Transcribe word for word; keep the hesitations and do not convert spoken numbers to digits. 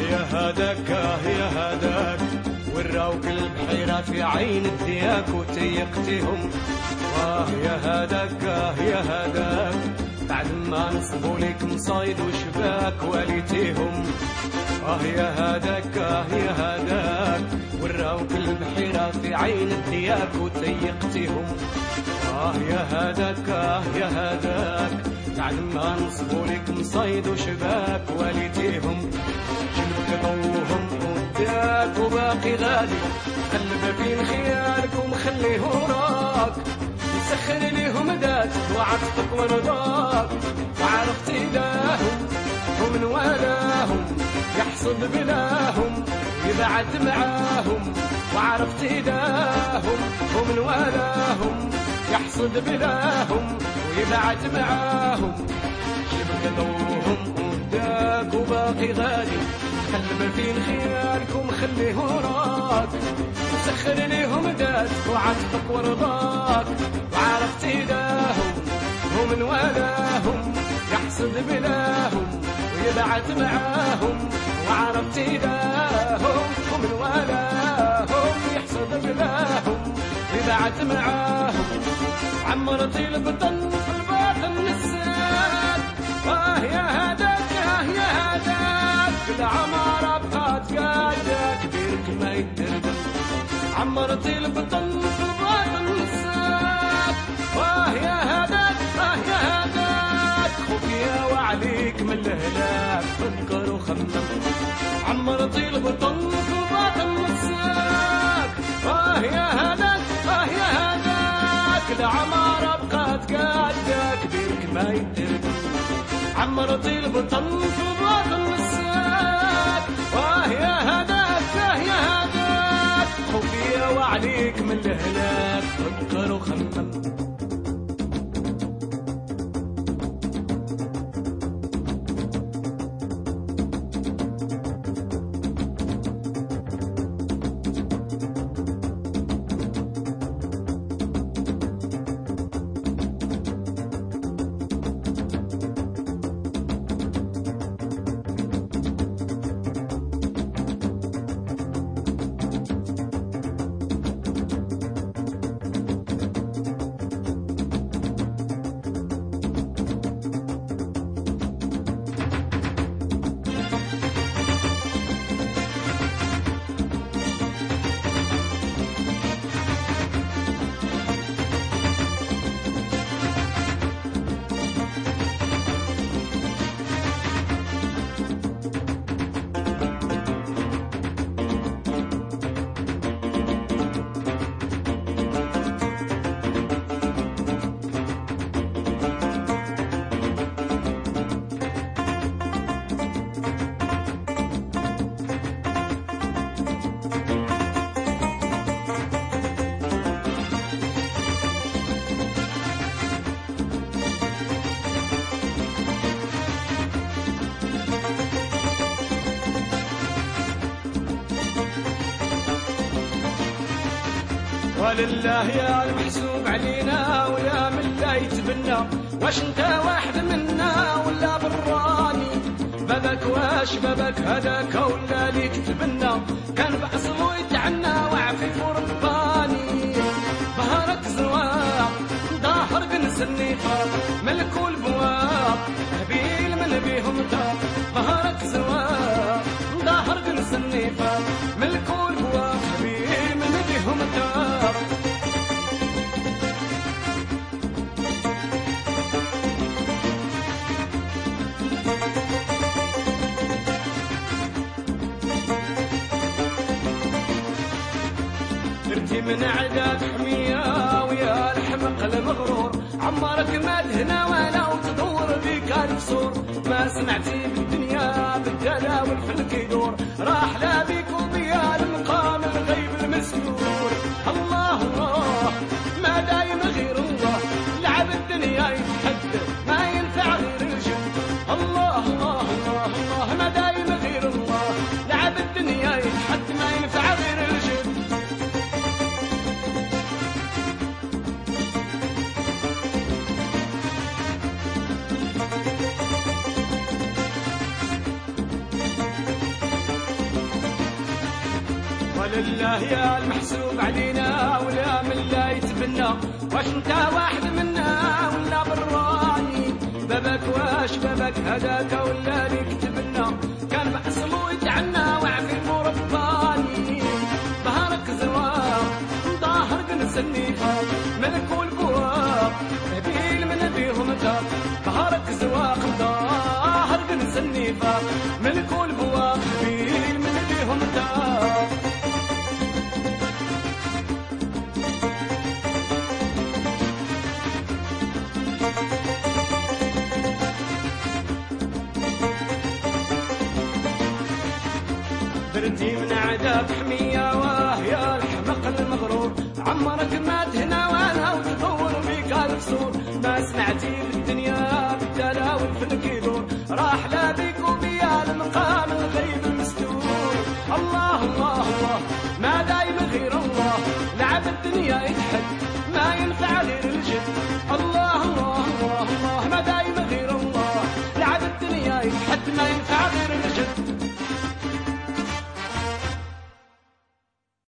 يا هداك آه يا هداك وراوك البحيرة في عين الدياك وتيقتهم. آه يا هداك آه يا هداك بعد ما نصبوا ليك مصايد وشباك وليتيهم. آه يا هداك آه يا هداك وراوك البحيرة في عين الدياك وتيقتهم. آه يا هداك آه يا هداك بعد ما نصبوا ليك مصايد وشباك وليتيهم. جبت ضوهم وداك وباقي غادي قلب بين خيارك ومخليه وراك مسخر ليهم داتك وعطفك ورضاك وعرفت إلههم ومن والاهم يحصد بلاهم ويبعد معاهم وعرفت إلههم ومن والاهم يحصد بلاهم ويبعد معاهم. جبت ضوهم وداك وباقي غادي قلب فين خيالكم خليه وراك مسخر ليهم داتك وعطفك ورضاك وعرفت إلههم ومن والاهم يحصد بلاهم ويبعد معاهم وعرفت إلههم ومن والاهم يحصد بلاهم ويبعد معاهم. عمرت البطن في الباطن نساك آه يا هداك آه يا هداك العمارة بقات قاعدة كبيرك ما يتردم. عمرت البطن في الباطن نساك آه يا هداك آه يا هداك خوفيا وعليك من الهلاك فكر وخمم. عمرت البطن في الباطن نساك آه يا هداك آه يا هداك العمارة بقات قاعدة كبيرك ما يتردم. عمرت البطن في الباطن نساك آه يا هداك آه يا هداك خوفيا وعليك من الهلاك فكر وخمم. ولله يا المحسوب علينا ويا من لا يتبنى واش انت واحد منا ولا براني بابك واش بابك هداك ولا ليك تبنى كان بأصله يتعنى وعفيف ورباني بهارك زواق ظاهر قنس النفاق ملك والبواق هبيل من بيهم طاق بهارك زواق ظاهر قنس النفاق ملك والبواق هبيل من بيهم طاق. من عداك حمية ويا الحمق المغرور عمرك ما تهنى ولا وتدور بيك الفصور ما سمعتي بالدنيا بالدلا والفلك يدور راح لا بيك وبيا المقام الغيب المسيور. الله الله ما دايم غير الله لعب الدنيا يتحدى ما ينفع غير الجد. الله الله الله الله ما دايم غير الله لعب الدنيا يتحدى ما ينفع غير الجد. ولله يا المحسوب علينا ولا من لا يتبنى، واش انت واحد منا ولا براني؟ بابك واش بابك هداك ولا ليك تبنى؟ كان بأصلو يجعلنا وعفي مرباني، ظهرك زواق ظاهر قنس النفاق، ملك والبواق نبيل من بيهم دار، ظهرك زواق ظاهر قنس النفاق، ملك والبواق نبيل من بيهم دار. درتي من عذاب حمية واه يا الحمق المغرور، عمرك ما تهنا وانا وتدور بيك الفصول، ما سمعتي بالدنيا بالدلاوي في الكيدور، راح لا بيك وبيا المقام الغيب المستور. الله الله الله ما دايم غير الله، لعب الدنيا يتحد ما ينفع غير الجد. الله الله الله الله ما دايم غير الله، لعب الدنيا يتحد ما ينفع غير الجد.